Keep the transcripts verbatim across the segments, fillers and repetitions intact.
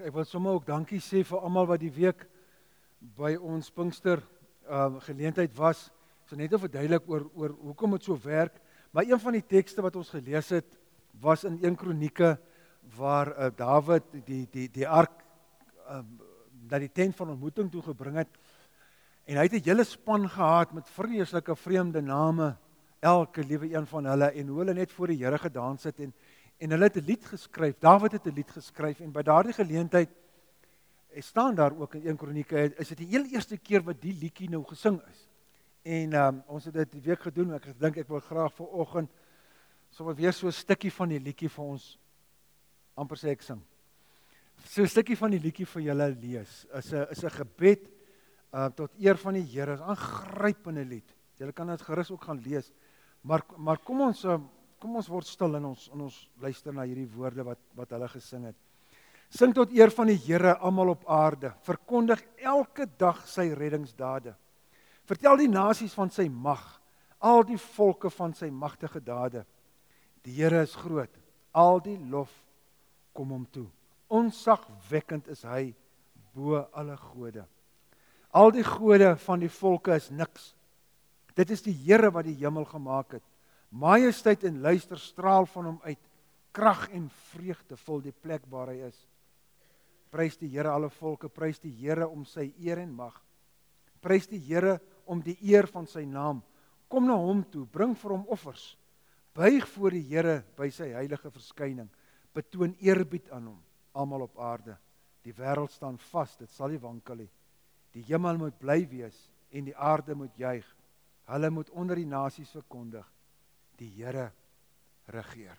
ek wil sommer ook dankie sê vir almal wat die week by ons Pinkster uh, geleentheid was. Ek sal net nou verduidelik oor oor hoekom dit so werk, maar een van die tekste wat ons gelees het was in Eerste Kronieke waar uh, Dawid die die die ark uh, na die tent van ontmoeting toe gebring het. En hy het 'n hele span gehad met vreeslike vreemde name, elke liewe een van hulle, en hoe hulle net voor die Here gedans het en en hulle het 'n lied geskryf. Dawid het 'n lied geskryf en by daardie geleentheid staan daar ook in Eerste Kronieke, is dit die heel eerste keer wat die liedjie nou gesing is. En um, ons het dit die week gedoen. Ek dink ek wil graag vanoggend sommer weer so 'n stukkie van die liedjie vir ons amper sê ek sing. So 'n stukkie van die liedjie vir julle lees. Is 'n is 'n gebed uh, tot eer van die Here. 'n Aangrypende lied. Julle kan dit gerus ook gaan lees. Maar maar kom ons uh, kom ons word stil en ons en ons luister na hierdie woorde wat wat hulle gesing het. Sing tot eer van die Here almal op aarde. Verkondig elke dag sy reddingsdade. Vertel die nasies van sy mag, al die volke van sy magtige dade. Die Here is groot, al die lof kom hom toe. Onsagwekkend is hy bo alle gode. Al die gode van die volke is niks. Dit is die Here wat die hemel gemaak het. Majesteit en luister straal van hom uit. Krag en vreugde vul die plek waar hy is. Prys die Here alle volke, prys die Here om sy eer en mag. Prys die Here om die eer van sy naam. Kom na hom toe, bring vir hom offers. Buig voor die Here by sy heilige verskyning. Betoon eerbied aan hom, almal op aarde. Die wêreld staan vas, dit sal nie wankel nie. Die hemel moet bly wees en die aarde moet juig. Hulle moet onder die nasies verkondig. Die Here regeer.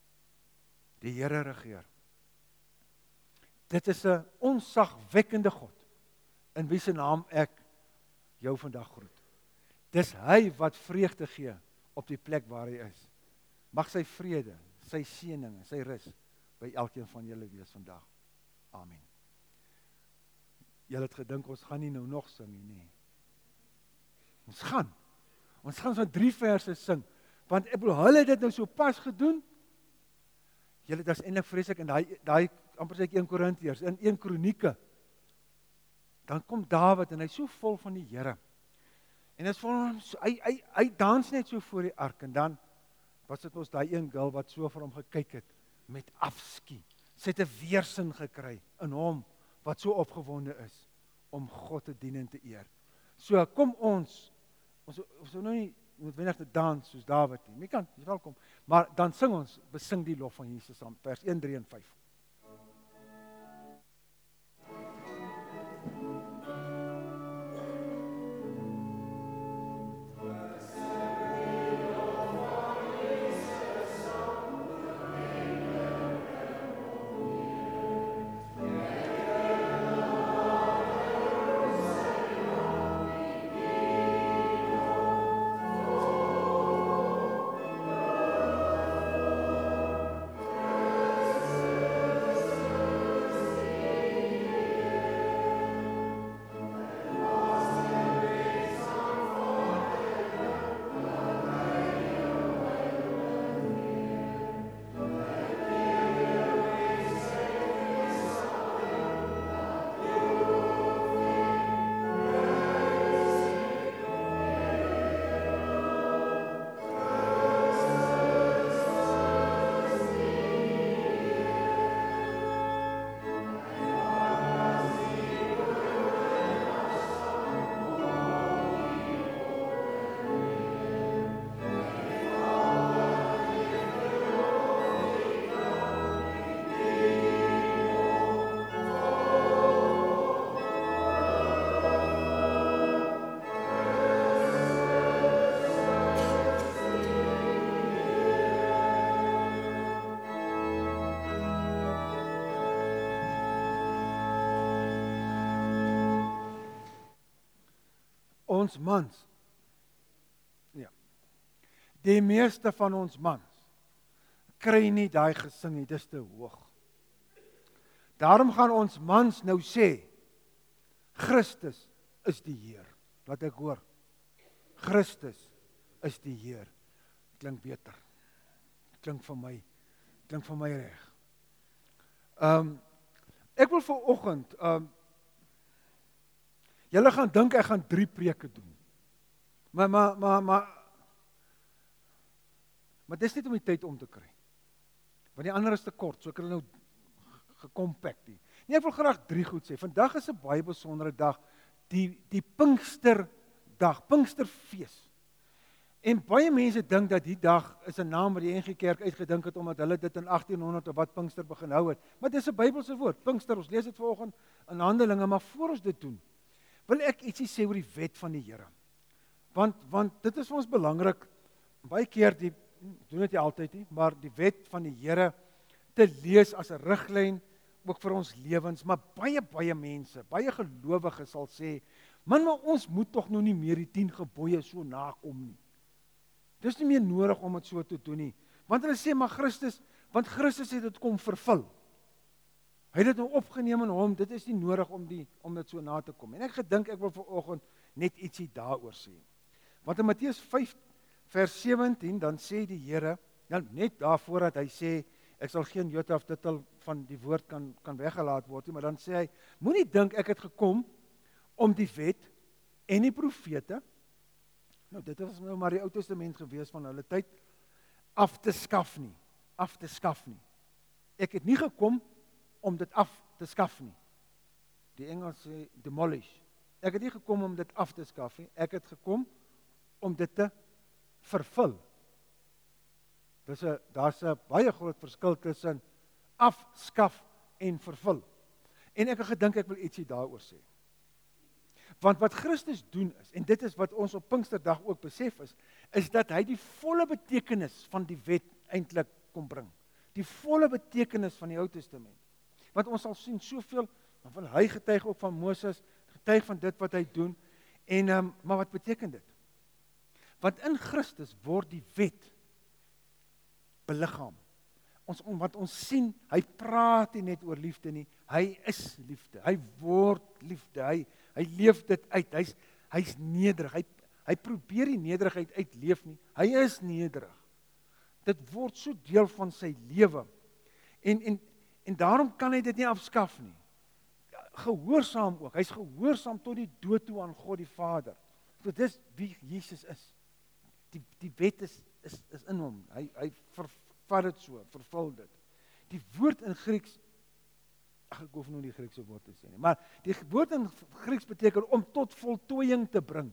Die Here regeer. Dit is 'n onsagwekkende God, in wie se naam ek jou vandag groet. Dis hy wat vreugde gee op die plek waar hy is. Mag sy vrede, sy seëning, sy rus by elkeen van julle wees vandag. Amen. Julle het gedink ons gaan nie nou nog sing nie, nee. Ons gaan. Ons gaan so drie verse sing, want ek bedoel, hulle het dit nou so pas gedoen. Julle, dit is eintlik vreeslik, en daai daai amper sê ek Eerste Korintiërs, in Eerste Kronieke, dan kom Dawid en hy's so vol van die Here. En dit is vir hom, hy, hy, hy dans net so voor die ark, en dan was dit ons daai een girl wat so vir hom gekyk het, met afskie. Sy het 'n weersin gekry in hom, wat so opgewonde is, om God te dien en te eer. So, kom ons, ons, ons nou nie noodwendig te dans soos Dawid nie, jy kan, jy is welkom, maar dan sing ons, besing die lof van Jesus saam, vers een, drie en vyf. Ons mans, ja, die meeste van ons mans, kry nie daai gesing nie, dis te hoog. Daarom gaan ons mans nou sê, Christus is die Heer. Laat ek hoor, Christus is die Heer. Klink beter, klink vir my, klink vir my reg. Um, Ek wil vanoggend, um, julle gaan dink ek gaan drie preke doen. Maar, maar, maar, maar, maar dis net om die tyd om te kry. Want die ander is te kort, so ek het nou gekompact die. Nee, ek wil graag drie goed sê. Vandag is 'n baie besondere dag, die, die Pinksterdag, Pinksterfees. En baie mense dink dat die dag is 'n naam wat die N G Kerk uitgedink het, omdat hulle dit in agtien honderd of wat Pinkster begin hou het. Maar dis 'n Bybelse woord, Pinkster, ons lees dit vanoggend in Handelinge, maar voor ons dit doen, wil ek ietsie sê oor die wet van die Here. Want, want dit is vir ons belangrik, baie keer, die, doen dit nie altyd nie, maar die wet van die Here te lees as 'n riglyn, ook vir ons lewens, maar baie, baie mense, baie gelowiges sal sê, man, maar ons moet tog nou nie meer die tien gebooie so nakom nie. Dis nie meer nodig om dit so te doen nie. Want hulle sê, maar Christus, want Christus het dit kom vervul. Hy het dit nou opgeneem in hom, dit is nie nodig om, die, om dit so na te kom. En ek gedink, ek wil vanoggend net ietsie daaroor sê. Want in Matteus vyf, vers sewentien, dan sê die Here, ja, net daarvoor dat hy sê, ek sal geen jota of titel van die woord kan, kan weggelaat word nie, maar dan sê hy, moenie dink ek het gekom om die wet en die profete, nou dit was nou maar die Ou Testament gewees van hulle tyd, af te skaf nie, af te skaf nie. Ek het nie gekom om dit af te skaf nie. Die Engels sê demolish. Ek het nie gekom om dit af te skaf nie, ek het gekom om dit te vervul. Dis 'n daar's 'n baie groot verskil tussen afskaf en vervul. En ek het gedink ek wil ietsie daaroor sê. Want wat Christus doen is, en dit is wat ons op Pinksterdag ook besef is, is dat hy die volle betekenis van die wet eintlik kom bring. Die volle betekenis van die Ou Testament. Want ons sal sien soveel, van hy getuig ook van Moses, getuig van dit wat hy doen, en, um, maar wat beteken dit? Want in Christus word die wet beliggaam. Ons, wat ons sien, hy praat nie net oor liefde nie, hy is liefde, hy word liefde, hy, hy leef dit uit, hy's, hy's nederig, hy, hy probeer die nederigheid uitleef nie, hy is nederig. Dit word so deel van sy lewe, en, en, en daarom kan hy dit nie afskaf nie. Gehoorsaam ook, hy's gehoorsaam tot die dood toe aan God die Vader. So dis wie Jesus is. Die, die wet is, is, is in hom, hy, hy vervat dit so, vervul dit. Die woord in Grieks, ach, ek hoef nou die Griekse woord te sê nie, maar die woord in Grieks beteken om tot voltooiing te bring.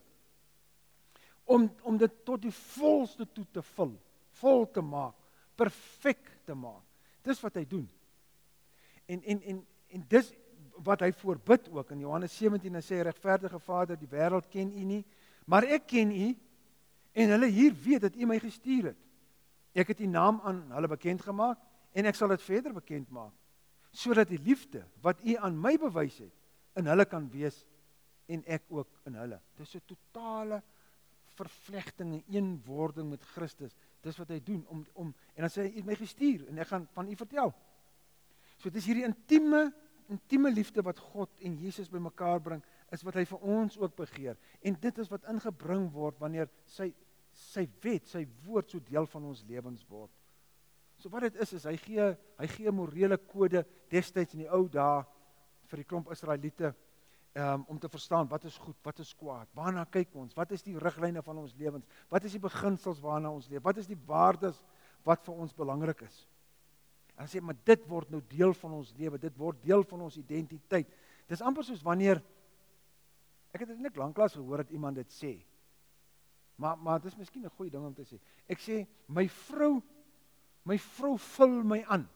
Om, om dit tot die volste toe te vul, vol te maak, perfek te maak. Dis wat hy doen. En, en, en, en dis wat hy voorbid ook, in Johannes sewentien, hy sê, regverdige Vader, die wêreld ken u nie, maar ek ken u, en hulle hier weet dat u my gestuur het. Ek het die naam aan hulle bekend gemaak, en ek sal dit verder bekend maak, sodat die liefde, wat u aan my bewys het, in hulle kan wees, en ek ook in hulle. Dis 'n totale vervlegting en eenwording met Christus. Dis wat hy doen, om, om, en dan sê hy, u het my gestuur, en ek gaan van u vertel. So dit is hierdie intieme, intieme liefde wat God en Jesus by mekaar bring, is wat hy vir ons ook begeer. En dit is wat ingebring word, wanneer sy, sy wet, sy woord so deel van ons lewens word. So wat dit is, is hy gee, hy gee morele kode destyds in die ou dae vir die klomp Israeliete, um, om te verstaan wat is goed, wat is kwaad, waarna kyk ons, wat is die riglyne van ons lewens, wat is die beginsels waarna ons leef, wat is die waardes wat vir ons belangrik is. En hy sê, maar dit word nou deel van ons lewe, dit word deel van ons identiteit. Dis amper soos wanneer, ek het dit net lanklaas gehoor dat iemand dit sê, maar, maar dit is miskien 'n goeie ding om te sê. Ek sê, my vrou, my vrou vul my aan.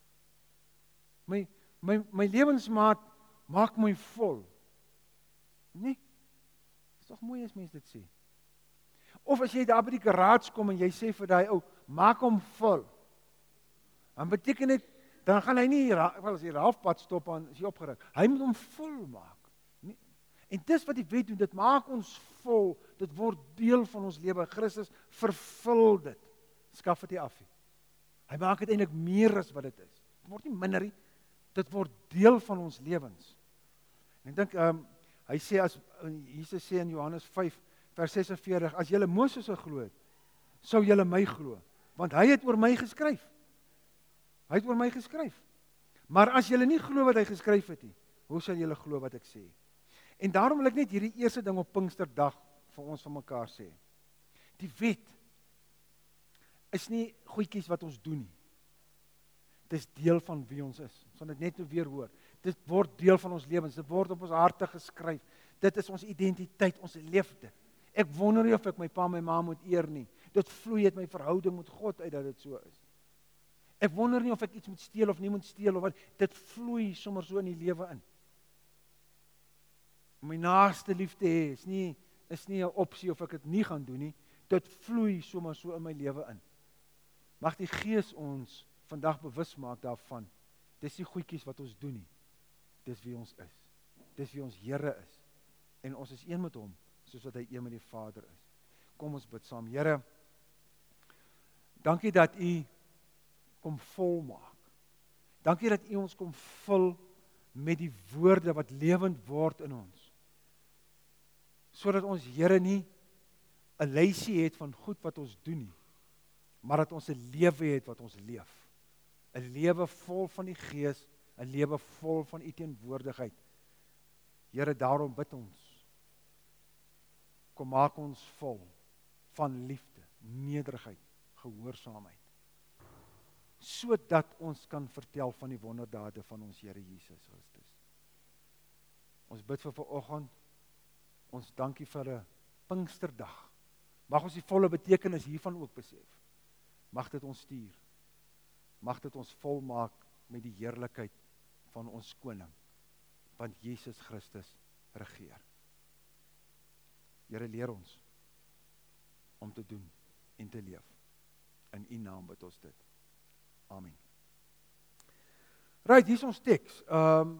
My, my, my lewensmaat maak my vol. Nee, is toch mooi as mens dit sê. Of as jy daar by die garage kom en jy sê vir daai ou, maak hom vol. Dan beteken dit, dan gaan hy nie, wel as hy halfpad stop en is hy opgeruk. Hy moet hom vol maak. Nee. En dis wat die wet doen, dit maak ons vol, dit word deel van ons lewe. Christus vervul dit. Skaf dit nie af nie. Hy maak dit eintlik meer as wat dit is. Dit word nie minder nie, dit word deel van ons lewens. En ek dink, um, hy sê, as Jesus sê in Johannes vyf, vers ses en veertig, as julle Moses geglo het, sou julle my glo, want hy het oor my geskryf. Hy het oor my geskryf. Maar as julle nie glo wat hy geskryf het nie, hoe sal julle glo wat ek sê? En daarom wil ek net hierdie eerste ding op Pinksterdag vir ons van mekaar sê. Die wet is nie goedjies wat ons doen nie. Dit is deel van wie ons is. Ons gaan dit net nou weer hoor. Dit word deel van ons lewens, dit word op ons harte geskryf. Dit is ons identiteit, ons leef dit. Ek wonder nie of ek my pa en my ma moet eer nie. Dit vloei uit my verhouding met God uit dat dit so is. Ek wonder nie of ek iets moet steel of nie moet steel of wat. Dit vloei sommer so in die lewe in. Om my naaste lief te hê is nie is nie 'n opsie of ek dit nie gaan doen nie. Dit vloei sommer so in my lewe in. Mag die Gees ons vandag bewus maak daarvan. Dis nie goedjies wat ons doen nie. Dis wie ons is. Dis wie ons Here is. En ons is een met hom, soos wat hy een met die Vader is. Kom ons bid saam. Here, dankie dat U kom volmaak. Dankie dat U ons kom vul met die woorde wat lewend word in ons. Sodat ons, Here, nie 'n lysie het van goed wat ons doen nie, maar dat ons 'n lewe het wat ons leef. 'n Lewe vol van die Gees, 'n lewe vol van U teenwoordigheid. Here, daarom bid ons. Kom maak ons vol van liefde, nederigheid, gehoorsaamheid. Sodat ons kan vertel van die wonderdade van ons Here Jesus Christus. Ons bid vir vanoggend. Ons dankie vir 'n Pinksterdag. Mag ons die volle betekenis hiervan ook besef. Mag dit ons stuur. Mag dit ons volmaak met die heerlikheid van ons koning, want Jesus Christus regeer. Here, leer ons om te doen en te leef. In U naam bid ons dit. Amen. Right, hier is ons teks. Um,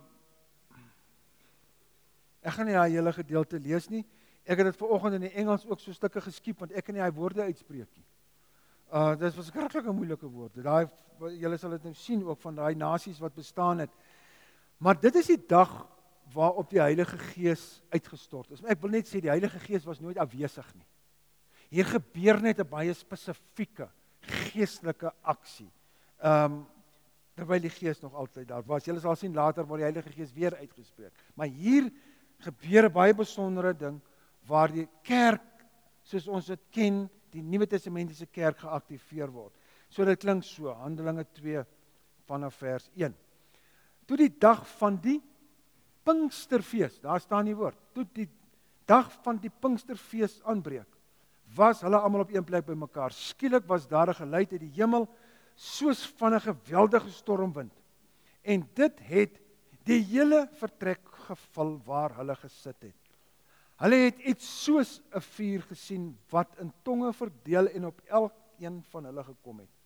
ek gaan nie daai hele gedeelte lees nie. Ek het dit vanoggend in die Engels ook so stukke geskiep, want ek kan nie daai woorde uitspreek nie. Uh, dit was verskriklike moeilike woorde. Daai, julle sal dit nou sien ook van daai nasies wat bestaan het. Maar dit is die dag waarop die Heilige Gees uitgestort is. Ek wil net sê, die Heilige Gees was nooit afwesig nie. Hier gebeur net 'n baie spesifieke geestelike aksie. Um, terwyl die Gees nog altyd daar was. Julle sal sien later word die Heilige Gees weer uitgespreek. Maar hier gebeur 'n baie besondere ding waar die kerk, soos ons dit ken, die Nuwe Testamentiese kerk geaktiveer word. So dit klink so, Handelinge twee vanaf vers een. Toe die dag van die Pinksterfees, daar staan die woord, toe die dag van die Pinksterfees aanbreek, was hulle almal op een plek bymekaar. Skielik was daar 'n geluid uit die hemel, soos van 'n geweldige stormwind. En dit het die hele vertrek gevul waar hulle gesit het. Hulle het iets soos 'n vuur gesien wat in tonge verdeel en op elkeen van hulle gekom het.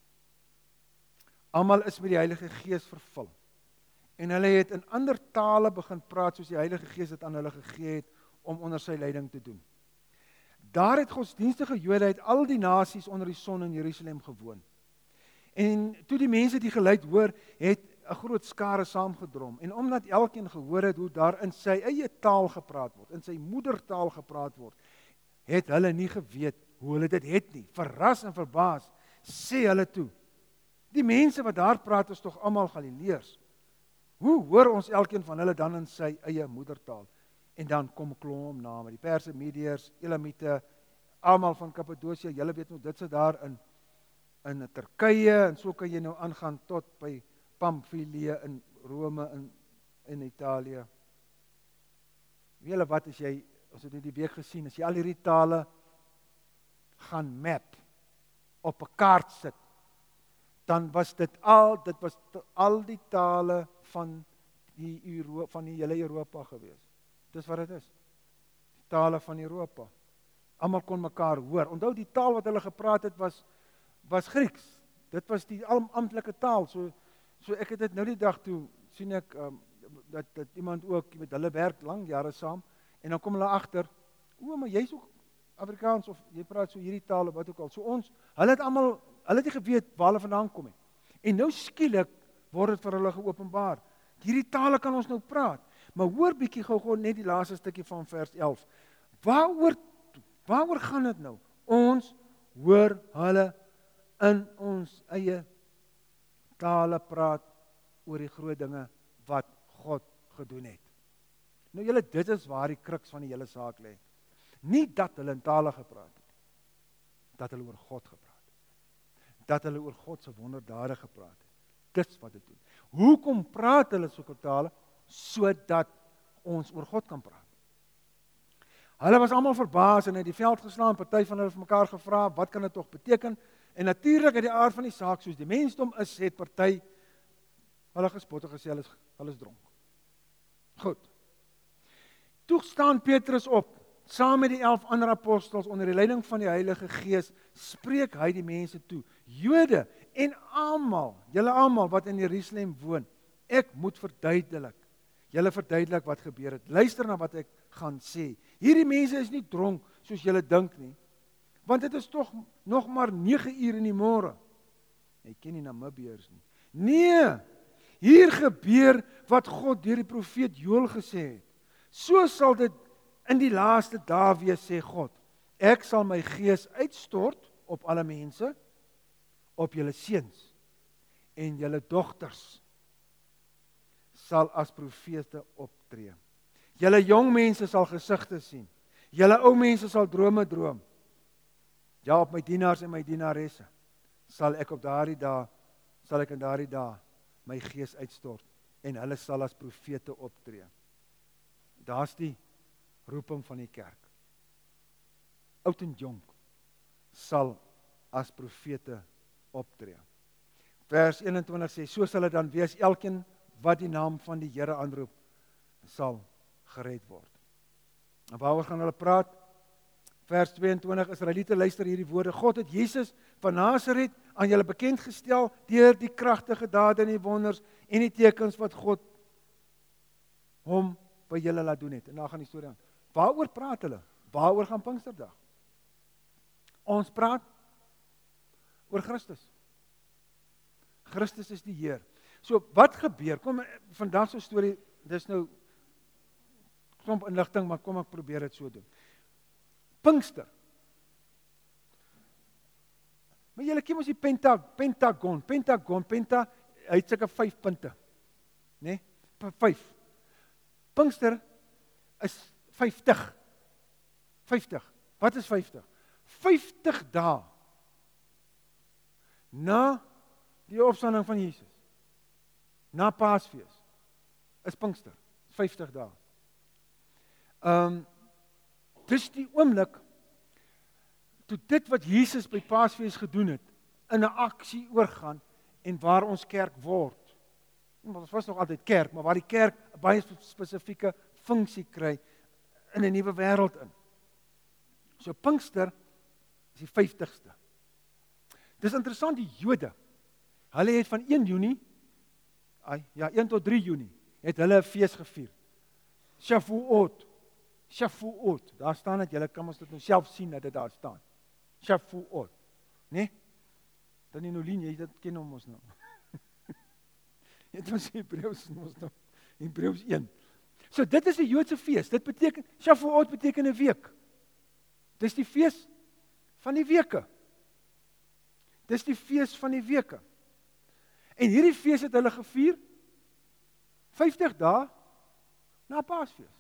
Almal is met die Heilige Gees vervul. En hulle het in ander tale begin praat soos die Heilige Gees dit aan hulle gegee het om onder sy leiding te doen. Daar het godsdienstige Jode uit al die nasies onder die son in Jerusalem gewoon. En toe die mense die geluid hoor, het 'n groot skare saamgedrom. En omdat elkeen gehoor het hoe daar in sy eie taal gepraat word, in sy moedertaal gepraat word, het hulle nie geweet hoe hulle dit het nie. Verras en verbaas sê hulle toe: "Die mense wat daar praat is tog almal Galileërs. Hoe hoor ons elkeen van hulle dan in sy eie moedertaal?" En dan kom klomp name, die Perse, Medeërs, Elamite, almal van Kappadosie. Julle weet nog, dit sit daar in in Turkye, en so kan jy nou aangaan tot by Pamfilië in Rome in in Italië. Weet julle wat, as jy, ons het dit die week gesien, as jy al hierdie tale gaan map, op 'n kaart sit, dan was dit al, dit was al die tale van die Euro, van die hele Europa gewees. Dis wat dit is. Die tale van Europa. Almal kon mekaar hoor. Onthou, die taal wat hulle gepraat het was was Grieks. Dit was die amptelike taal. So so ek het dit nou die dag toe sien ek um, dat dat iemand ook met hulle werk lank jare saam, en dan kom hulle agter, o, maar jy's ook Afrikaans of jy praat so hierdie taal of wat ook al. So ons, hulle het almal, hulle het nie geweet waar hulle vandaan kom nie. En nou skielik word dit vir hulle geopenbaar. Hierdie tale kan ons nou praat. Maar hoor bietjie gou-gou net die laaste stukkie van vers elf. Waaroor waaroor gaan dit nou? Ons hoor hulle in ons eie tale praat oor die groot dinge wat God gedoen het. Nou julle, dit is waar die kruks van die hele saak lê. Nie dat hulle in tale gepraat het, dat hulle oor God gepraat het, dat hulle oor God se wonderdade gepraat het. Dis wat dit doen. Hoekom praat hulle sulke tale? Sodat ons oor God kan praat. Hulle was almal verbaas en het die veld geslaan, party van hulle vir mekaar gevra, wat kan dit tog beteken? En natuurlik uit die aard van die saak, soos die mensdom is, het party hulle gespot en gesê, hulle is, hulle is dronk. Goed. Toe staan Petrus op, saam met die elf ander apostels, onder die leiding van die Heilige Gees, spreek hy die mense toe, Jode en almal, julle almal wat in Jerusalem woon, ek moet verduidelik, julle verduidelik wat gebeur het. Luister na wat ek gaan sê. Hierdie mense is nie dronk, soos julle dink nie, want dit is tog nog maar nege uur in die môre. Jy ken nie Namibiërs nie. Nee, hier gebeur wat God deur die profeet Joël gesê het. So sal dit in die laaste dae wees, sê God. Ek sal my gees uitstort op alle mense, op julle seuns en julle dogters sal as profete optree. Julle jong mense sal gesigte sien. Julle ou mense sal drome droom. Ja, op my dienaars en my dienaresse sal ek op daardie dae, sal ek in daardie dae my gees uitstort en hulle sal as profete optree. Daar's die roeping van die kerk. Oud en jonk sal as profete optree. Vers eenentwintig sê, so sal dit dan wees, elkeen wat die naam van die Here aanroep, sal gered word. En waaroor gaan hulle praat? Vers tweeëntwintig, Israeliete, luister hierdie woorde. God het Jesus van Nasaret aan julle bekend gestel deur die kragtige dade en die wonders en die tekens wat God hom by julle laat doen het. En daar gaan die storie aan. Waaroor praat hulle? Waaroor gaan Pinksterdag? Ons praat oor Christus. Christus is die Heer. So, wat gebeur? Kom, vandag so storie, dis nou klomp inligting, maar kom ek probeer dit so doen. Pinkster. Maar julle ken mos die penta, pentagon, pentagon, penta, hy het seker vyf punte. Né? Nee? Vyf. Pinkster is vyftig. vyftig. Wat is vyftig? vyftig dae na die opstanding van Jesus. Na Paasfees is Pinkster, vyftig dae. Ehm um, dis die oomblik toe dit wat Jesus by Paasfees gedoen het in 'n aksie oorgaan en waar ons kerk word. Ons was nog altyd kerk, maar waar die kerk 'n baie spesifieke funksie kry in 'n nuwe wêreld in. So Pinkster is die vyftigste. Dis interessant, die Jode, hulle het van een Junie, ja, een tot drie Junie, het hulle 'n fees gevier. Shavuot. Shavuot. Daar staan dit, julle kan ons dit nou self sien dat dit daar staan. Shavuot. Nee? Dan in Olien, jy dit ken hom ons nou. Dit was Hebreëus ons nou. Hebreëus een. So dit is 'n Joodse fees. Dit beteken Shavuot beteken 'n week. Dis die fees van die weke. Dis die fees van die weke. En hierdie fees het hulle gevier vyftig dae na Paasfees.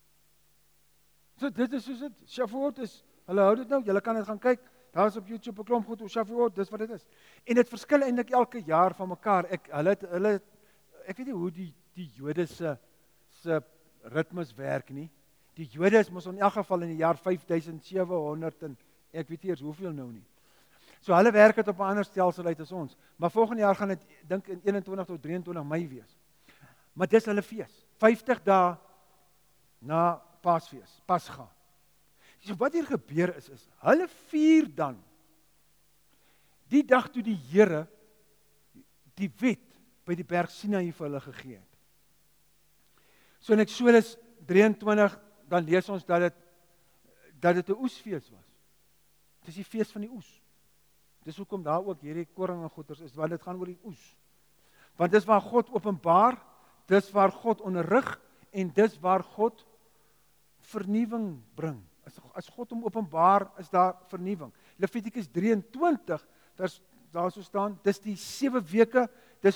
So dit is soos dit, Shavuot is, hulle hou dit nou, julle kan dit gaan kyk, daar is op YouTube 'n klomp goed oor Shavuot, dis wat dit is. En dit verskil eintlik elke jaar van mekaar. Ek hulle hulle ek weet nie hoe die die Jode se se ritmes werk nie. Die Jode is mos in elk geval in die jaar vyf duisend sewe honderd en ek weet nie eers hoeveel nou nie. So hulle werk dit op 'n ander stelsel uit as ons. Maar volgende jaar gaan dit dink in eenentwintig tot drieëntwintig Mei wees. Maar dis hulle fees. vyftig dae na Paasfees, Pasga. So wat hier gebeur is is hulle vier dan die dag toe die Here die wet by die berg Sinaï vir hulle gegee het. So in Eksodus drieëntwintig dan lees ons dat dit dat dit 'n oesfees was. Dis die fees van die oes. Dis hoekom daar ook hierdie koring en goeders is, want dit gaan oor die oes. Want dis waar God openbaar, dis waar God onderrig en dis waar God vernuwing bring. As, as God hom openbaar, is daar vernuwing. Levitikus drieëntwintig, daar daar so staan, dis die sewe weke, dis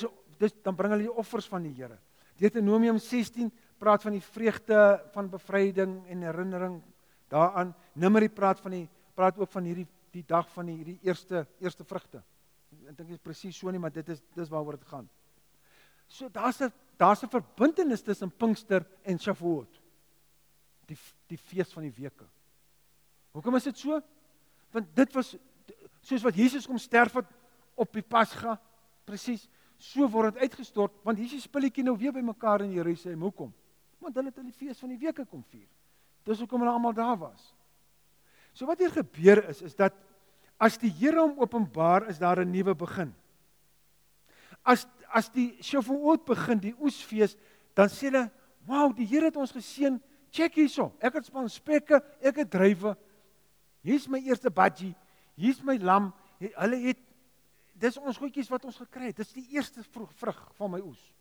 dis, dan bring hulle die offers van die Here. Deuteronomium sestien praat van die vreugde van bevryding en herinnering daaraan. Numeri praat van die praat ook van hierdie die dag van die hierdie eerste eerste vrugte. Ek dink dit is presies so nie, maar dit is dis waaroor dit gaan. So daar's 'n daar's 'n verbintenis tussen Pinkster en Shavuot. Die die fees van die weke. Hoekom is dit so? Want dit was soos wat Jesus kom sterf het op die Pasga, presies, so word dit uitgestort, want hier is die spulletjie nou weer bymekaar in Jerusalem. Hoekom? Want hulle het hulle fees van die weke kom vier. Dis hoekom hulle almal daar was. So wat hier gebeur is, is dat as die Here hom openbaar, is daar 'n nuwe begin. As as die Shavuot begin, die oesfees, dan sê hulle, "Wow, die Here het ons geseën. Check hierso. Ek het span spekke, ek het druiwe. Hier's my eerste budgie. Hier's my lam." Hulle het dis ons goedjies wat ons gekry het. Dis die eerste vrug van my oes.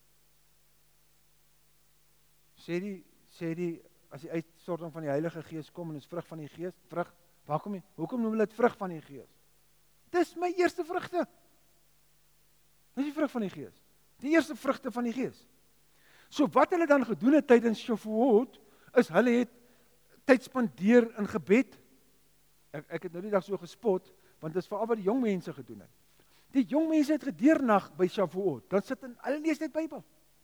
Sê die sê die as die uitstorting van die Heilige Gees kom en is vrug van die Gees, vrug, waar kom jy? Hoekom noem hulle dit vrug van die Gees? Dis my eerste vrugte. Dis die vrug van die Gees. Die eerste vrugte van die Gees. So wat hulle dan gedoen het tydens Shavuot, is hulle het tyd spandeer in gebed. Ek ek het nou die dag so gespot, want dit is veral wat die jong mense gedoen het. Die jong mense het gedeernag by Shavuot. Dan sit in hulle lees net Bybel.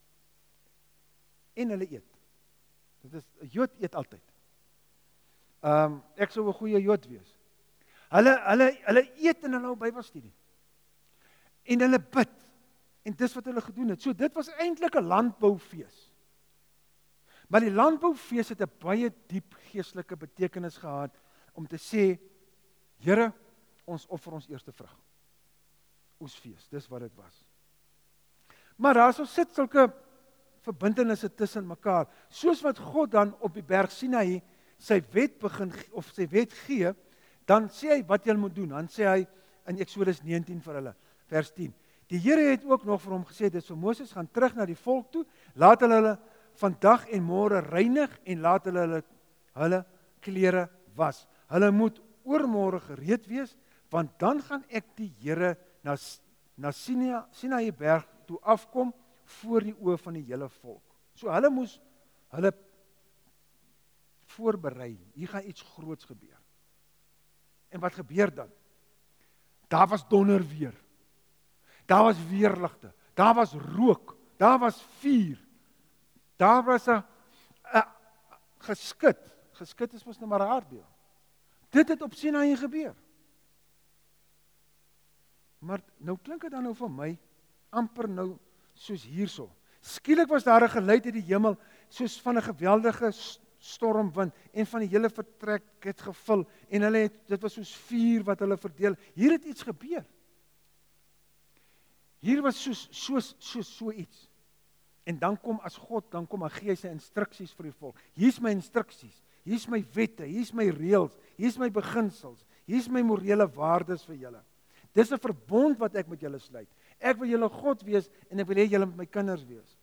En hulle eet. Dit is 'n Jood eet altyd. Ehm um, ek sou 'n goeie Jood wees. Hulle hulle hulle eet en hulle hou Bybelstudie. En hulle bid. En dis wat hulle gedoen het. So dit was eintlik 'n landboufees. Maar die landboufees het 'n baie diep geestelike betekenis gehad om te sê, Here, ons offer ons eerste vrug. Oesfees, dis wat dit was. Maar daar sou sit sulke verbintenisse tussen mekaar, soos wat God dan op die berg Sinaï sy wet begin of sy wet gee, dan sê hy wat jy moet doen. Dan sê hy in Eksodus negentien vir hulle, vers tien. Die Here het ook nog vir hom gesê, dis vir Moses, gaan terug na die volk toe, laat hulle hulle vandag en môre reinig en laat hulle hulle, hulle klere was. Hulle moet oormôre gereed wees, want dan gaan ek die Here na na Sinaï berg toe afkom voor die oë van die hele volk. So hulle moes hulle voorberei. Hier gaan iets groots gebeur. En wat gebeur dan? Daar was donder weer. Daar was weerligte. Daar was rook. Daar was vuur. Daar was 'n geskit. Geskit is mos nou maar 'n aardbewing. Dit het op Sinaï gebeur. Maar nou klink dit dan nou vir my amper nou soos hierso. Skielik was daar 'n geluid uit die hemel soos van 'n geweldige stormwind en van die hele vertrek het gevul en hulle het dit was soos vuur wat hulle verdeel. Hier het iets gebeur. Hier was soos soos soos so iets. En dan kom as God, dan kom hy gee sy instruksies vir die volk. Hier's my instruksies. Hier's my wette, hier's my reëls, hier's my beginsels, hier's my morele waardes vir julle. Dis 'n verbond wat ek met julle sluit. Ek wil julle God wees en ek wil hê julle moet my kinders wees.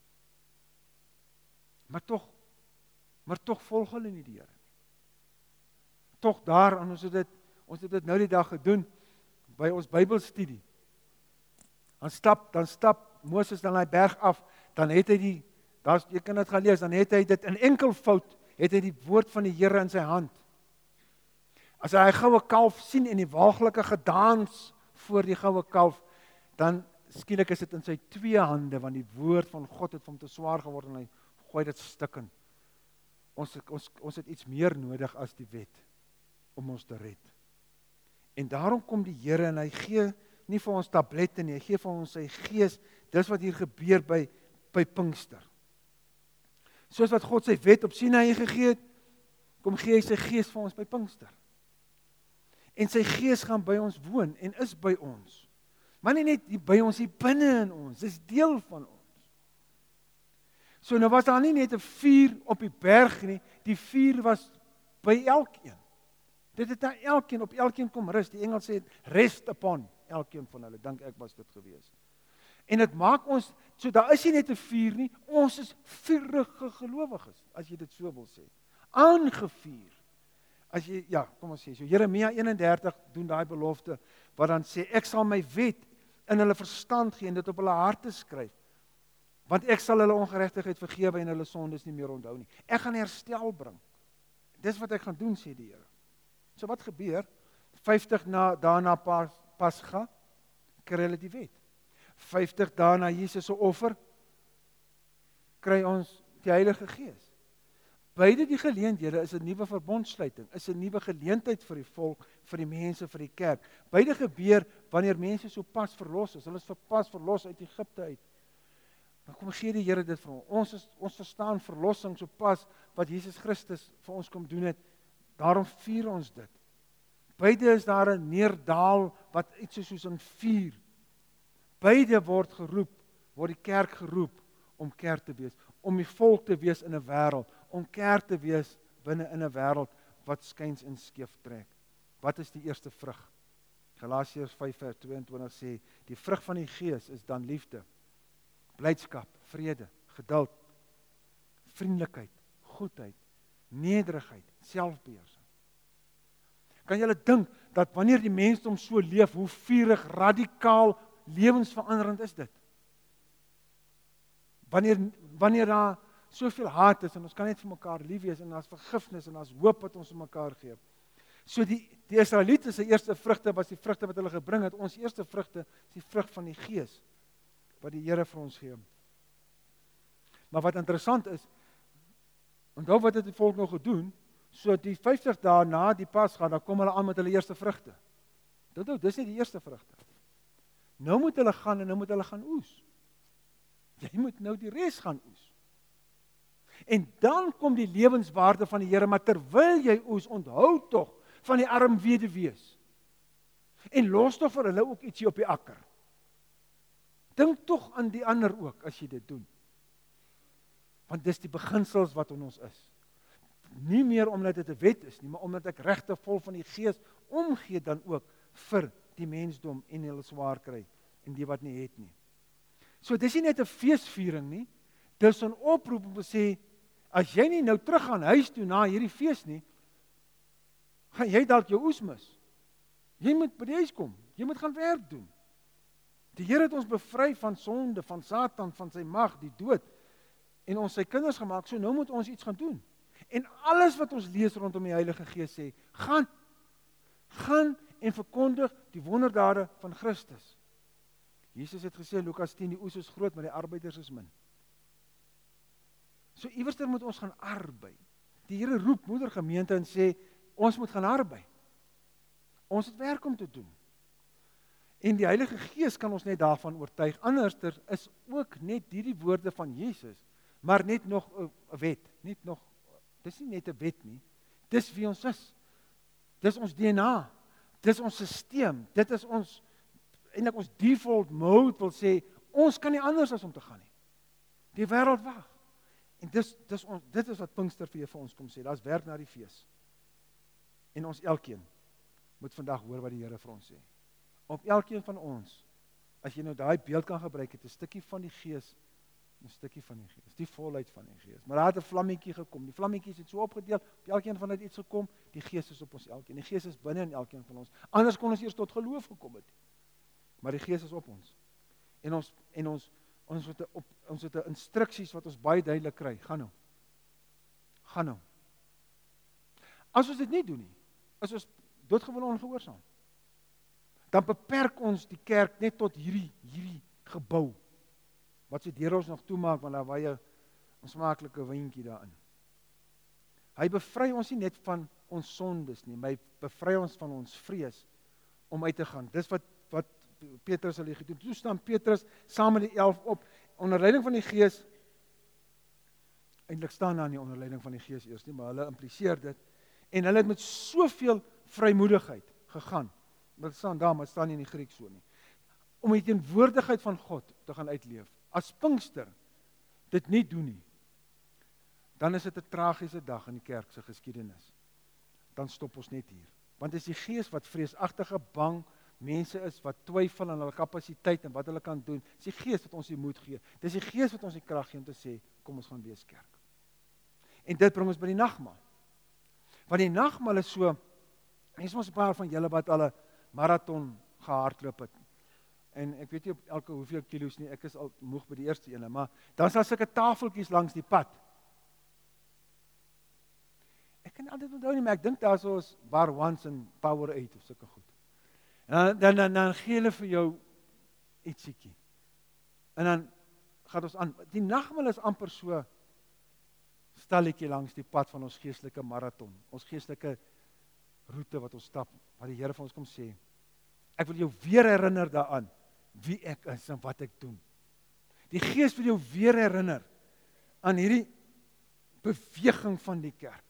Maar tog, maar tog volg hulle nie die Here nie. Tog daar, en ons het dit, ons het dit nou die dag gedoen by ons Bybelstudie. Dan stap, dan stap Moses dan daai berg af, dan het hy die, daar's jy kan dit gaan lees, dan het hy dit in enkelvoud, het hy die woord van die Here in sy hand. As hy 'n goue kalf sien en die waaglike gedans voor die goue kalf, dan skielik is dit in sy twee hande, want die woord van God het vir hom te swaar geword en hy gooi dit stukken. Ons, ons, ons het iets meer nodig as die wet om ons te red. En daarom kom die Here en hy gee nie vir ons tablette nie, hy gee vir ons sy gees. Dis wat hier gebeur by, by Pinkster. Soos wat God sy wet op Sinaï gegee het, kom gee hy sy gees vir ons by Pinkster. En sy gees gaan by ons woon en is by ons. Maar nie net by ons, hier binne in ons, dis deel van ons. So nou was daar nie net 'n vuur op die berg nie, die vuur was by elkeen. Dit het aan elkeen, op elkeen kom rus. Die Engels sê rest upon elkeen van hulle, dink ek was dit gewees. En dit maak ons, so daar is nie net 'n vuur nie, ons is vurige gelowiges, as jy dit so wil sê. Aangevuur. As jy, ja, kom ons sê so, Jeremia eenendertig doen daai belofte, wat dan sê, ek sal my wet in hulle verstand gee en dit op hulle harte skryf. Want ek sal hulle ongeregtigheid vergewe en hulle sondes nie meer onthou nie. Ek gaan herstel bring. Dis wat ek gaan doen, sê die Here. So wat gebeur? vyftig na daarna pas, Pasga, kry hulle die wet. vyftig dae na Jesus se offer, kry ons die Heilige Gees. Beide die geleenthede is 'n nuwe verbondsluiting, is 'n nuwe geleentheid vir die volk, vir die mense, vir die kerk. Beide gebeur wanneer mense so pas verlos is. Hulle is pas verlos uit Egipte uit. Dan kom gee die Here dit vir ons. Ons is, ons verstaan verlossing so pas wat Jesus Christus vir ons kom doen het. Daarom vier ons dit. Beide is daar 'n neerdaal wat iets is soos 'n vuur. Beide word geroep, word die kerk geroep om kerk te wees, om die volk te wees in 'n wêreld, om kerk te wees binne in 'n wêreld wat skuins en skeef trek. Wat is die eerste vrug? Galasiërs vyf vers tweeëntwintig sê, die vrug van die Gees is dan liefde, blydskap, vrede, geduld, vriendelikheid, goedheid, nederigheid, selfbeheersing. Kan julle dink dat wanneer die mensdom so leef, hoe vurig, radikaal, lewensveranderend is dit? Wanneer wanneer daar soveel haat is en ons kan net vir mekaar lief wees en daar's vergifnis en daar's hoop wat ons vir mekaar gee. So die die Israeliete se eerste vrugte was die vrugte wat hulle gebring het. Ons eerste vrugte is die vrug van die Gees wat die Here vir ons gee. Maar wat interessant is, onthou wat het die volk nog gedoen? So die vyftig dae na die Pasga, dan kom hulle aan met hulle eerste vrugte. Onthou, dis nie die eerste vrugte. Nou moet hulle gaan en nou moet hulle gaan oes. Jy moet nou die res gaan oes. En dan kom die lewenswaarde van die Here, maar terwyl jy oes, onthou tog van die arm weduwees. En los tog vir hulle ook ietsie op die akker. Dink tog aan die ander ook as jy dit doen. Want dis die beginsels wat in ons is. Nie meer omdat dit 'n wet is nie, maar omdat ek regte vol van die Gees omgee dan ook vir die mensdom en hulle swaar kry en die wat nie het nie. So dis nie net 'n feesviering nie, dis 'n oproep om te sê, as jy nie nou terug gaan huis toe na hierdie fees nie, gaan jy dalk jou oes mis. Jy moet by die huis kom, jy moet gaan werk doen. Die Here het ons bevry van sonde, van Satan, van sy mag, die dood, en ons sy kinders gemaak, so nou moet ons iets gaan doen. En alles wat ons lees rondom die Heilige Gees sê, gaan, gaan en verkondig die wonderdade van Christus. Jesus het gesê in Lukas tien, die oes is groot, maar die arbeiders is min. So iewerster moet ons gaan arbei. Die Here roep moedergemeente en sê, ons moet gaan arbei. Ons het werk om te doen. En die Heilige Gees kan ons net daarvan oortuig. Anderster is ook net hierdie woorde van Jesus, maar net nog 'n wet, net nog, dis nie net 'n wet nie, dis wie ons is. Dis ons D N A, dis ons stelsel, dit is ons, eintlik ons default mode wil sê, ons kan nie anders as om te gaan nie. Die wêreld wag. En dis, dis ons, dit is wat Pinkster vir ons kom sê, daar's werk na die fees. En ons elkeen moet vandag hoor wat die Here vir ons sê. Op elkeen van ons, as jy nou daai beeld kan gebruik, het 'n stukkie van die Gees, 'n stukkie van die Gees, die volheid van die Gees. Maar daar het 'n vlammetjie gekom. Die vlammetjies het so opgedeel, op elkeen van dit iets gekom. Die Gees is op ons elkeen. Die Gees is binne in elkeen van ons. Anders kon ons eers tot geloof gekom het. Maar die Gees is op ons. En ons en ons ons het 'n op ons het 'n instruksies wat ons baie duidelik kry. Gaan nou. Gaan nou. As ons dit nie doen nie, as ons doodgewoon ongehoorsaam, dan beperk ons die kerk net tot hierdie hierdie gebou. Wat se deure ons nog toemaak, want daar waai 'n onsmaaklike windjie daarin. Hy bevry ons nie net van ons sondes nie, maar hy bevry ons van ons vrees om uit te gaan. Dis wat wat Petrus hulle gedoen. Toe staan Petrus saam met die elf op onder leiding van die Gees. Eintlik staan daar nie onder leiding van die Gees eers nie, maar hulle impliseer dit. En hulle het met soveel vrymoedigheid gegaan. Dit staan daar, maar dit staan nie in die Grieks so nie. Om die teenwoordigheid van God te gaan uitleef. As Pinkster dit nie doen nie, dan is dit 'n tragiese dag in die kerk se geskiedenis. Dan stop ons net hier. Want dis die Gees wat vreesagtige, bang mense is, wat twyfel aan hulle kapasiteit en wat hulle kan doen. Dis die Gees wat ons die moed gee. Dis die Gees wat ons die krag gee om te sê, kom ons gaan wees kerk. En dit bring ons by die nagmaal. Want die nagmaal is so, hier is ons 'n paar van julle wat al 'n marathon gehardloop het. En ek weet nie op elke hoeveel kilo's nie, ek is al moeg by die eerste ene, maar dan is daar sulke tafeltjies langs die pad. Ek kan altyd onthou nie, maar ek dink daar so is Bar Ones en Power eight of sulke goed. En dan, dan, dan, dan gee hulle vir jou ietsiekie. En dan gaan ons aan, die nagmaal is amper so stalletjie langs die pad van ons geestelike marathon, ons geestelike roete wat ons stap, wat die Here vir ons kom sê. Ek wil jou weer herinner daaraan wie ek is en wat ek doen. Die Gees wil jou weer herinner aan hierdie beweging van die kerk.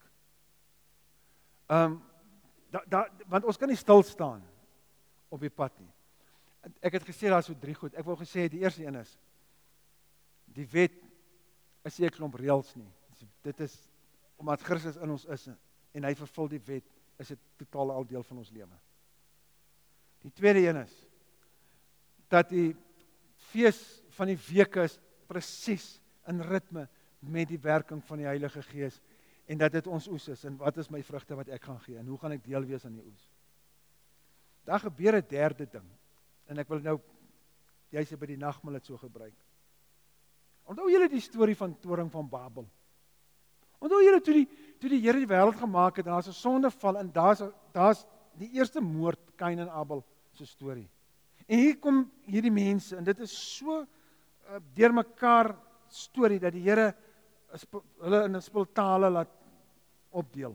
Um, da, da, want ons kan nie stil staan op die pad nie. Ek het gesê daar is so drie goed. Ek wil gesê die eerste een is die wet is nie 'n klomp reëls nie. Dit is omdat Christus in ons is en hy vervul die wet, is dit totaal al deel van ons lewe. Die tweede een is dat die fees van die weke is presies in ritme met die werking van die Heilige Gees en dat dit ons oes is en wat is my vrugte wat ek gaan gee en hoe gaan ek deel wees aan die oes. Daar gebeur 'n derde ding en ek wil nou jy sê by die nagmaal dit so gebruik. Onthou julle die storie van Toring van Babel? Onthou julle toe die toe die Here die wêreld gemaak het en daar's 'n sondeval en daar's daar's die eerste moord, Kain en Abel se storie. En hier kom hierdie mense en dit is so uh, deurmekaar storie dat die Here hulle in 'n spultale laat opdeel.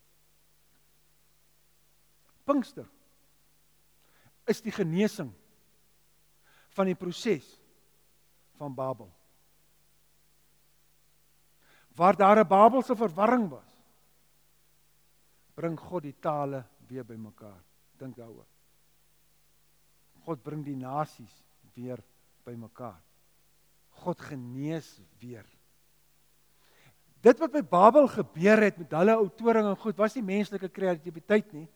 Pinkster is die genesing van die proses van Babel. Waar daar 'n Babelse verwarring was, bring God die tale weer bymekaar. Dink daaroor. God bring die nasies weer bymekaar. God genees weer. Dit wat by Babel gebeur het met hulle ou toring en goed, was nie menslike kreatiwiteit nie.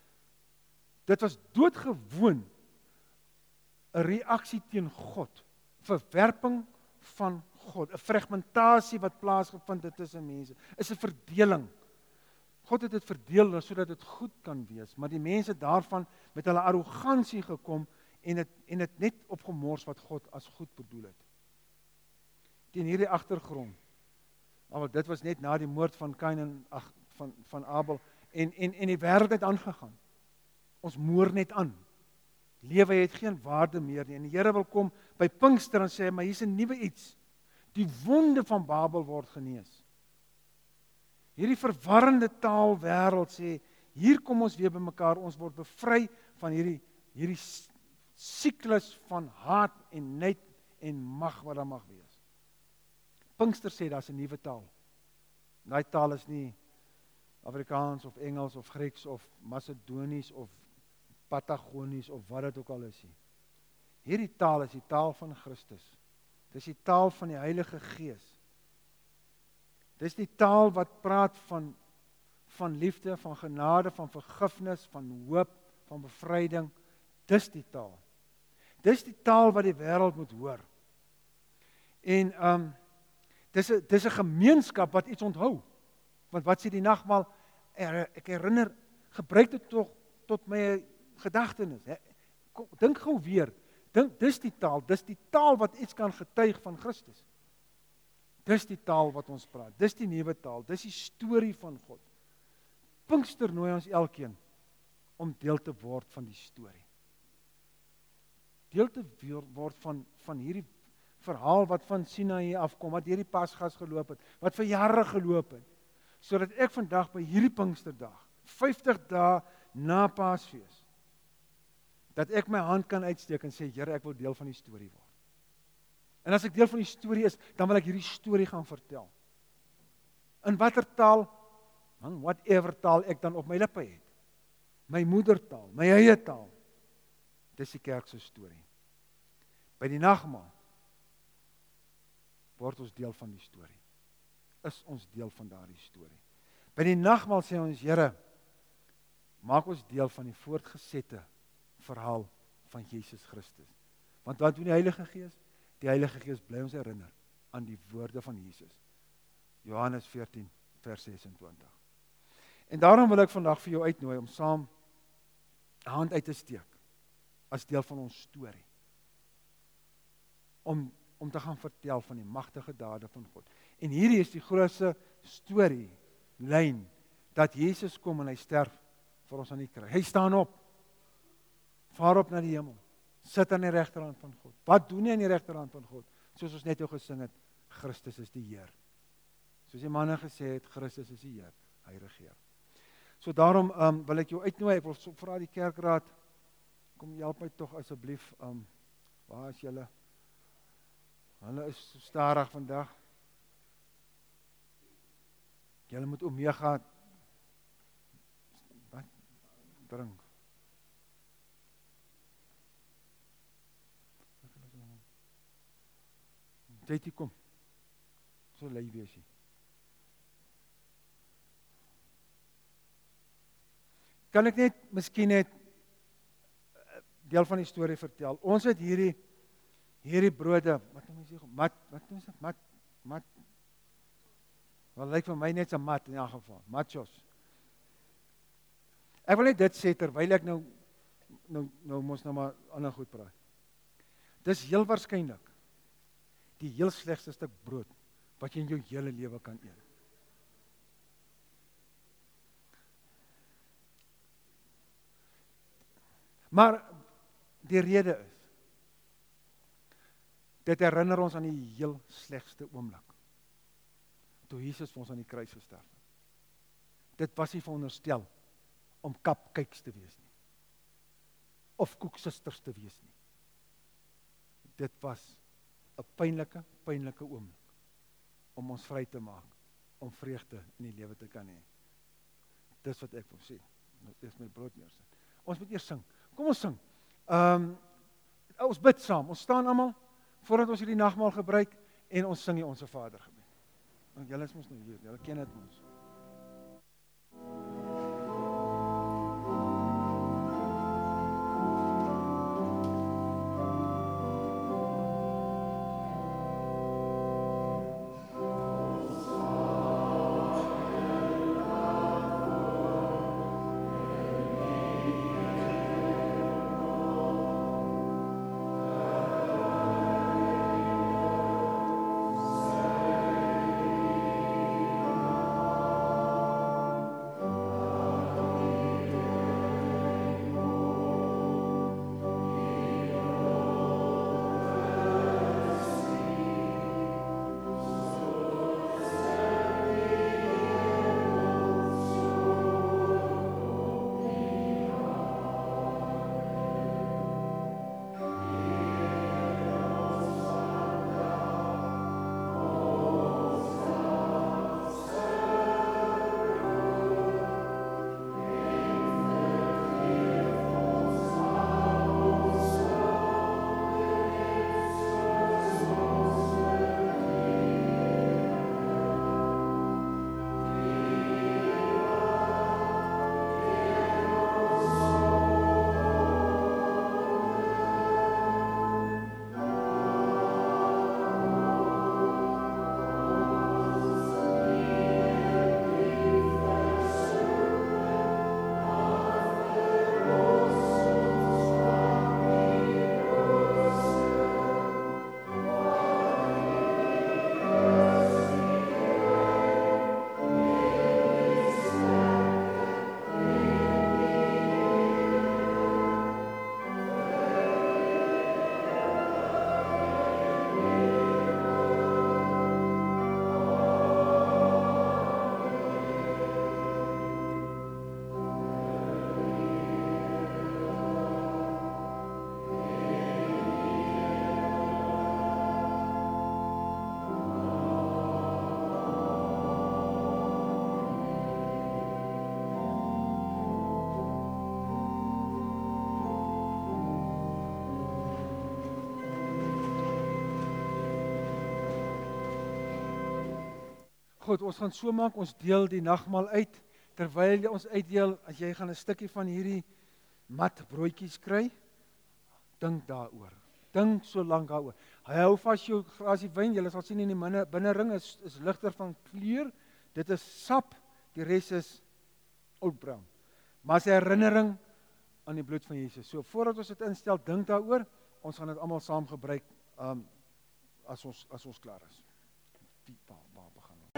Dit was doodgewoon 'n reaksie teen God, verwerping van God, 'n fragmentasie wat plaasgevind het tussen mense, is 'n verdeling. God het dit verdeel sodat dit goed kan wees, maar die mense daarvan met hulle arrogansie gekom en dit en dit net opgemors wat God as goed bedoel het. Teen hierdie agtergrond. Maar dit was net na die moord van Kain en ag van van Abel en en en die wêreld het aangegaan. Ons moer net aan. Lewe het geen waarde meer nie. En die Here wil kom by Pinkster en sê, maar hier's 'n nuwe iets. Die wonde van Babel word genees. Hierdie verwarrende taalwêreld sê, hier kom ons weer bymekaar, ons word bevry van hierdie hierdie siklus van haat en nait en mag wat daar mag wees. Pinkster sê daar's 'n nuwe taal. Daai taal is nie Afrikaans of Engels of Grieks of Macedonies of Patagonies of wat dit ook al is nie. Hierdie taal is die taal van Christus. Dis die taal van die Heilige Gees. Dis die taal wat praat van van liefde, van genade, van vergifnis, van hoop, van bevryding. Dis die taal. Dis die taal wat die wêreld moet hoor. En um dis 'n dis 'n gemeenskap wat iets onthou. Want wat sê die nagmaal? Ek herinner, gebruik dit tog tot my gedagtenis. Dink gou weer. Dink dis die taal, dis die taal wat iets kan getuig van Christus. Dis die taal wat ons praat. Dis die nuwe taal. Dis die storie van God. Pinkster nooi ons elkeen om deel te word van die storie. Deel te word van van hierdie verhaal wat van Sinaï afkom, wat hierdie Pasgas geloop het, wat vir jare geloop het, sodat ek vandag by hierdie Pinksterdag, vyftig dae na Paasfees, dat ek my hand kan uitsteek en sê, Here, ek wil deel van die storie word. En as ek deel van die storie is, dan wil ek hierdie storie gaan vertel. In watter taal? Man, whatever taal ek dan op my lippe het. My moedertaal, my eie taal. Dis die kerk se storie. By die nagmaal word ons deel van die storie. Is ons deel van daardie storie. By die nagmaal sê ons, Here, maak ons deel van die voortgesette verhaal van Jesus Christus. Want wat doen die Heilige Gees? Die Heilige Gees bly ons herinner aan die woorde van Jesus. Johannes veertien vers ses en twintig. En daarom wil ek vandag vir jou uitnooi om saam 'n hand uit te steek as deel van ons storie. om om te gaan vertel van die magtige dade van God. En hierdie is die grootste storie, lyn, dat Jesus kom en hy sterf vir ons aan die kruis. Hy staan op, vaar op na die hemel, sit aan die regterhand van God. Wat doen hy aan die regterhand van God? Soos ons net nou gesing het, Christus is die Heer. Soos die manne gesê het, Christus is die Heer, hy regeer. So daarom um, wil ek jou uitnooi, ek wil so vra die kerkraad, kom help my tog asseblief, um, waar is julle? Hulle is so stadig vandag. Julle moet Omega wat bring. Jy kom. So lui wees jy. Kan ek net, miskien net deel van die storie vertel. Ons het hierdie hierdie brode, wat noem jy sê, mat, wat noem jy, mat, mat. Wat lyk vir my net 'n mat in elk geval, machos. Ek wil net dit sê terwyl ek nou nou nou mos nou maar ander goed praat. Dis heel waarskynlik die heel slegste stuk brood wat jy in jou hele lewe kan eet. Maar die rede is, dit herinner ons aan die heel slegste oomblik, toe Jesus vir ons aan die kruis gesterf het. Dit was nie veronderstel om cupcakes te wees nie, of koeksisters te wees nie. Dit was 'n pynlike, pynlike oomblik, om ons vry te maak, om vreugde in die lewe te kan hê. Dis wat ek wil sê. Nou eers my brood neersit. Ons moet eers sing. Kom ons sing. Ehm um, ons bid saam. Ons staan almal voordat ons hierdie nagmaal gebruik en ons sing die Onse Vader gebed. Want julle is mos nou hier. Julle ken dit mos. Goed, ons gaan so maak, ons deel die nagmaal uit, terwyl jy ons uitdeel, as jy gaan 'n stukkie van hierdie mat broodjies kry, dink daaroor. Dink so lank daaroor. Hy hou vas jou glasie wyn, jy sal sien in die binne binnering is is ligter van kleur. Dit is sap, die res is oudbrown. Maar as 'n herinnering aan die bloed van Jesus. So voordat ons dit instel, dink daaroor. Ons gaan dit almal saam gebruik. Um as ons as ons klaar is. Wie waar, waar begin ons?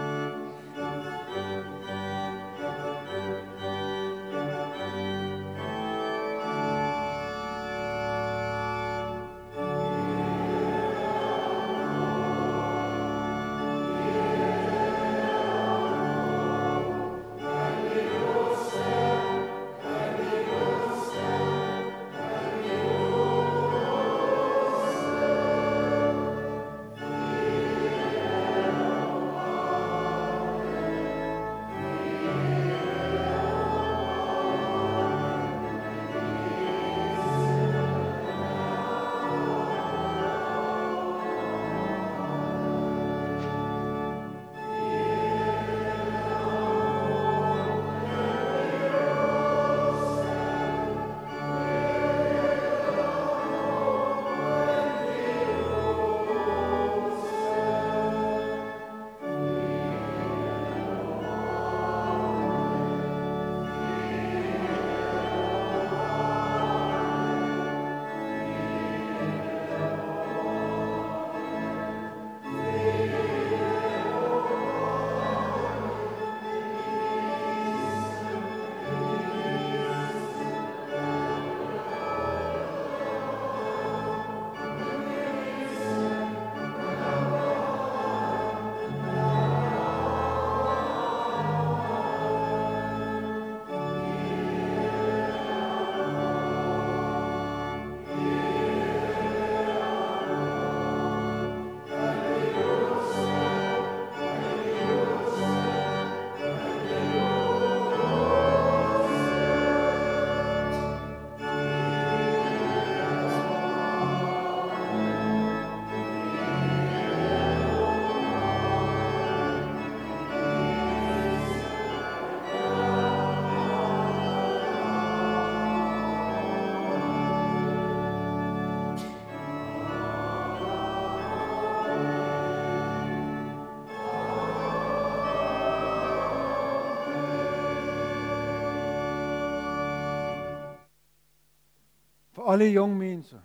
Vir al die jong mense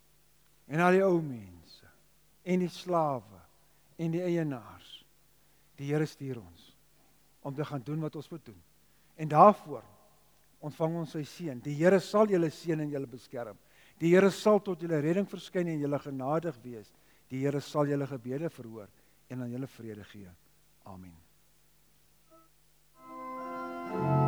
en al die ou mense en die slawe en die eienaars. Die Here stuur ons om te gaan doen wat ons moet doen. En daarvoor ontvang ons sy seën. Die Here sal julle seën en julle beskerm. Die Here sal tot julle redding verskyn en julle genadig wees. Die Here sal julle gebede verhoor en aan julle vrede gee. Amen.